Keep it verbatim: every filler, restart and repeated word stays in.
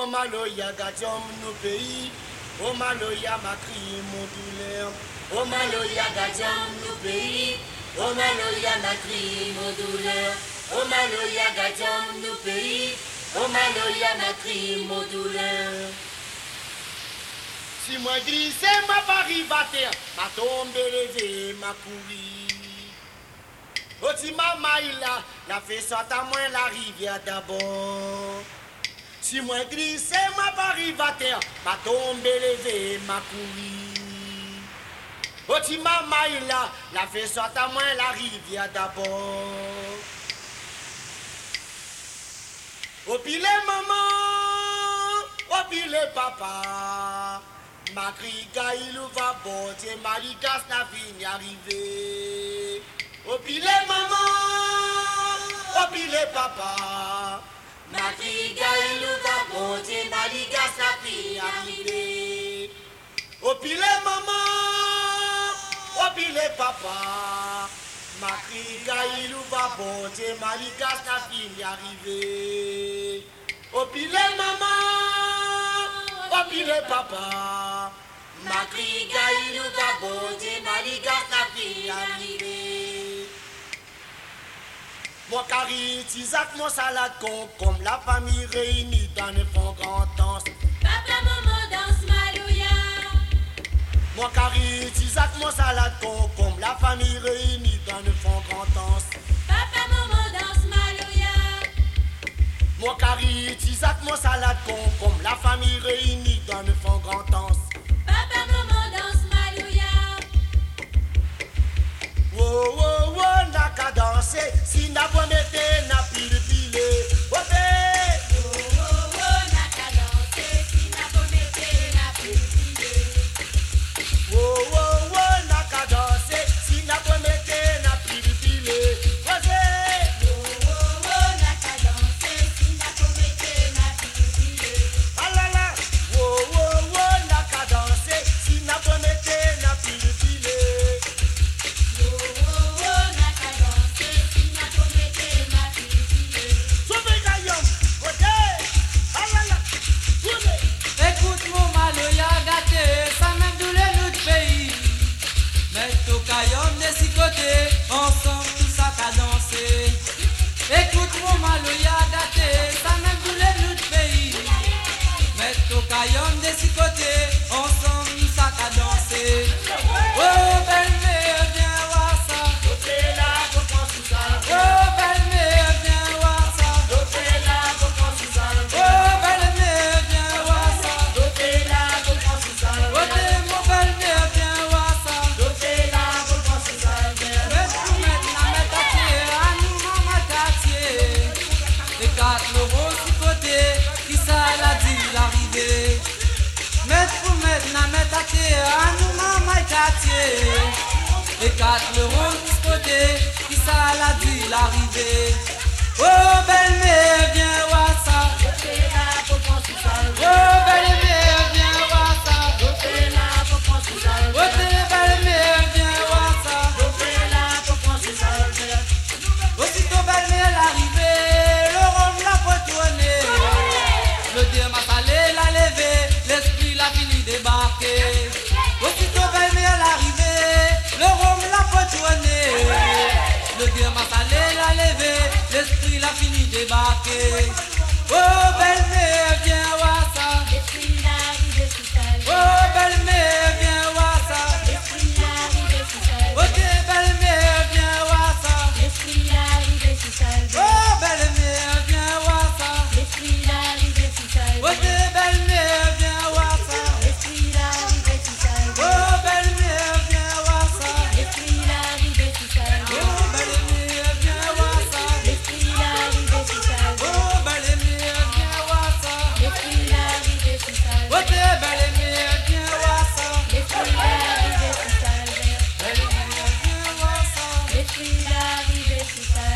Oh Maloya Gadiom nos pays, oh Maloya Macri mon douleur. Oh Maloya Gadiom nos pays, oh Maloya Macri mon douleur. Oh Maloya Gadiom nos pays, oh Maloya Macri mon douleur. Si moi glissé, ma pari terre, ma tombe levé, ma couri. Oti mama il a, la fait sortir à moi la rivière d'abord. Si moi glissé, ma pari terre, ma tombe levé, ma couri. Oti mama il a, la fait sortir à moi la rivière d'abord. Au pile maman, au pile papa. Ma criga il va botter, Marigas n'a fini arrivé. Au pile maman, au pile papa. Ma criga il va botter, Marigas n'a fini arrivé. Au pile maman, au pile papa. Ma criga il va botter, Marigas n'a fini arrivé. Au pile maman, au pile papa. Ma criga il va botter, Marigas n'a fini arrivé. Mon cari, Isaac, mon salade con, comme la famille réunie dans le fond grand danse. Papa, maman danse Maloya. Mon cari, Isaac, mon salade con, comme la famille réunie dans le fond grand danse. Papa, maman danse Maloya. Mon cari, Isaac, mon salade con, comme la famille réunie dans le fond grand danse. Papa, maman danse Maloya. Wow, wow, wow, n'a qu'à danser, si n'a pas mette, n'a pile pile. Oh, ensemble tout ça qu'a dansé. Écoute mon Maloya gâté, ça même tous les autres pays. Mettre au caillon de six côtés, ensemble tout ça qu'a dansé. Oh belle-mère, viens voir ça. Oh belle-mère, viens voir ça. Oh belle-mère, viens voir ça. Oh mon belle-mère, viens voir ça. Qui ça l'a dit l'arrivée. Mettre pour mettre na mettre à terre à nous maman quartier. Et quatre euros de côté. Qui ça l'a dit l'arrivée. Oh belle-mère viens voir ça. Oh belle-mère viens voir ça. Oh belle-mère viens voir ça. Aussitôt belle-mère l'arrivée. Le rhum l'a potonné. Le Dieu m'a salé, l'a levé, l'esprit l'a fini débarquer. Aussitôt belle-mère l'arrivée, le rhum l'a potonné. Le Dieu m'a salé, l'a levé, l'esprit l'a fini débarquer. Oh belle-mère, viens voir ça. Oh belle-mère, viens voir ça. Ok belle-mère, viens voir ça. Oh belle-mère, viens voir ça. Oh belle-mère, viens voir ça. Oh belle-mère, viens voir ça. Oh belle-mère, viens voir ça. Oh belle-mère, viens voir ça. Oh belle-mère, viens voir ça. Belle-mère, viens voir ça.